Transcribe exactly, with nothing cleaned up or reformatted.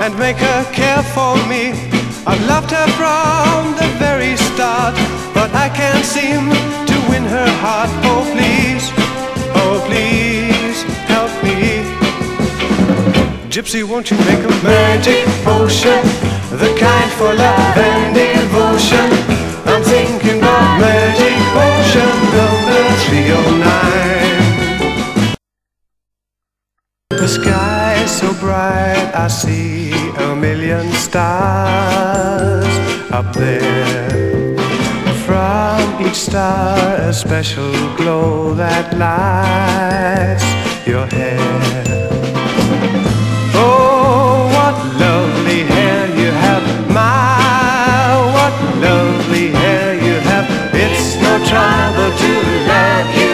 and make her care for me. I've loved her from the very start, but I can't seem to win her heart. Oh please, oh please, help me. Gypsy, won't you make a magic potion, the kind for love and devotion? I'm thinking of magic potion number three oh nine. The sky is so bright, I see a million stars up there. From each star a special glow that lights your hair.